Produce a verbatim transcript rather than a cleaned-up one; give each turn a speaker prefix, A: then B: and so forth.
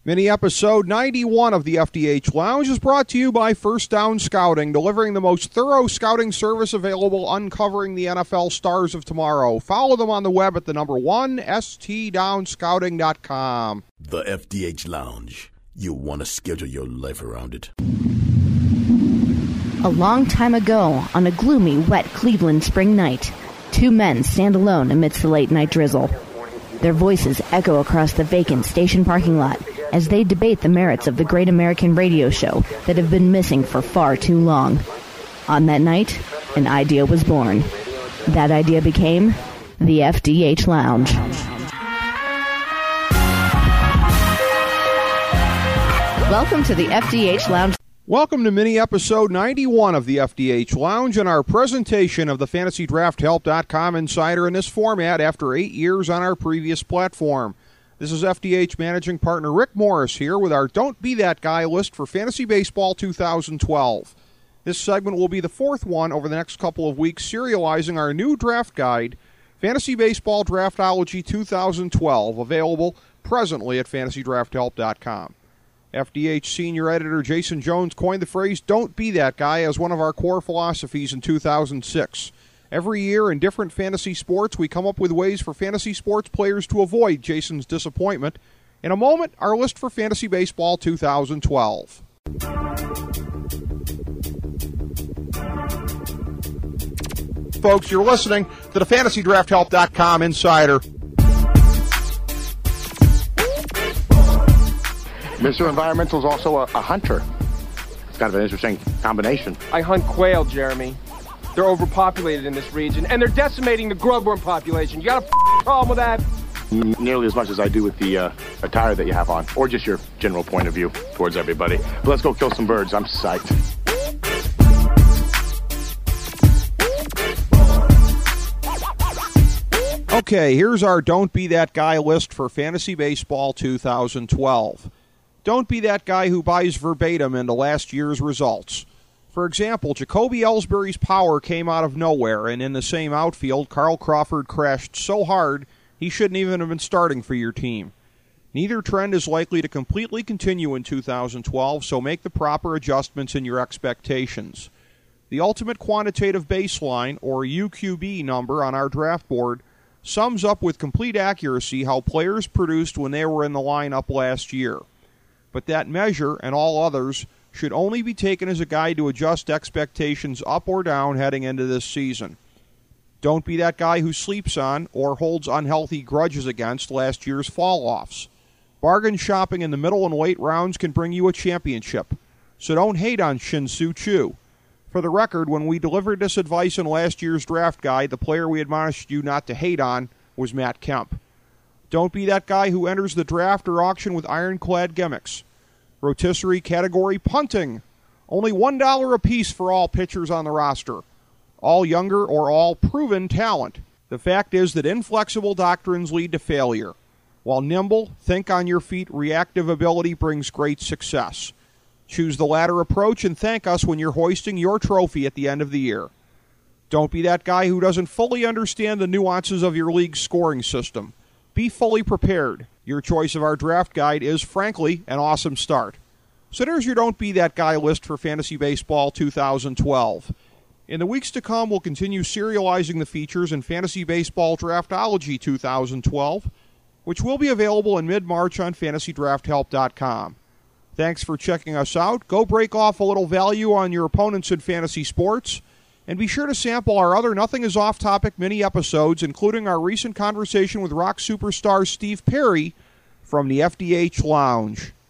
A: Mini episode ninety-one of the F D H Lounge is brought to you by First Down Scouting, delivering the most thorough scouting service available, uncovering the N F L stars of tomorrow. Follow them on the web at the number one, S T down scouting dot com.
B: The F D H Lounge. You want to schedule your life around it.
C: A long time ago, on a gloomy, wet Cleveland spring night, two men stand alone amidst the late-night drizzle. Their voices echo across the vacant station parking lot as they debate the merits of the great American radio show that have been missing for far too long. On that night, an idea was born. That idea became the F D H Lounge. Welcome to the F D H Lounge.
A: Welcome to mini episode ninety-one of the F D H Lounge and our presentation of the fantasy draft help dot com Insider in this format after eight years on our previous platform. This is F D H Managing Partner Rick Morris here with our Don't Be That Guy list for Fantasy Baseball two thousand twelve. This segment will be the fourth one over the next couple of weeks, serializing our new draft guide, Fantasy Baseball Draftology two thousand twelve, available presently at fantasy draft help dot com. F D H Senior Editor Jason Jones coined the phrase, "Don't be that guy," as one of our core philosophies in two thousand six. Every year in different fantasy sports, we come up with ways for fantasy sports players to avoid Jason's disappointment. In a moment, our list for Fantasy Baseball two thousand twelve. Folks, you're listening to the fantasy draft help dot com Insider.
D: Mister Environmental is also a, a hunter. It's kind of an interesting combination.
E: I hunt quail, Jeremy. They're overpopulated in this region, and they're decimating the grubworm population. You got a f- problem with that?
D: N- nearly as much as I do with the uh, attire that you have on, or just your general point of view towards everybody. But let's go kill some birds. I'm psyched.
A: Okay, here's our Don't Be That Guy list for Fantasy Baseball two thousand twelve. Don't be that guy who buys verbatim into last year's results. For example, Jacoby Ellsbury's power came out of nowhere, and in the same outfield, Carl Crawford crashed so hard he shouldn't even have been starting for your team. Neither trend is likely to completely continue in two thousand twelve, so make the proper adjustments in your expectations. The ultimate quantitative baseline, or U Q B number on our draft board, sums up with complete accuracy how players produced when they were in the lineup last year. But that measure, and all others, should only be taken as a guide to adjust expectations up or down heading into this season. Don't be that guy who sleeps on or holds unhealthy grudges against last year's fall-offs. Bargain shopping in the middle and late rounds can bring you a championship, so don't hate on Shin-Soo Choo. For the record, when we delivered this advice in last year's draft guide, the player we admonished you not to hate on was Matt Kemp. Don't be that guy who enters the draft or auction with ironclad gimmicks. Rotisserie category punting. Only one dollar apiece for all pitchers on the roster. All younger or all proven talent. The fact is that inflexible doctrines lead to failure. While nimble, think on your feet, reactive ability brings great success. Choose the latter approach and thank us when you're hoisting your trophy at the end of the year. Don't be that guy who doesn't fully understand the nuances of your league's scoring system. Be fully prepared. Your choice of our draft guide is, frankly, an awesome start. So there's your Don't Be That Guy list for Fantasy Baseball two thousand twelve. In the weeks to come, we'll continue serializing the features in Fantasy Baseball Draftology two thousand twelve, which will be available in mid-March on fantasy draft help dot com. Thanks for checking us out. Go break off a little value on your opponents in fantasy sports. And be sure to sample our other Nothing is Off-Topic mini episodes, including our recent conversation with rock superstar Steve Perry from the F D H Lounge.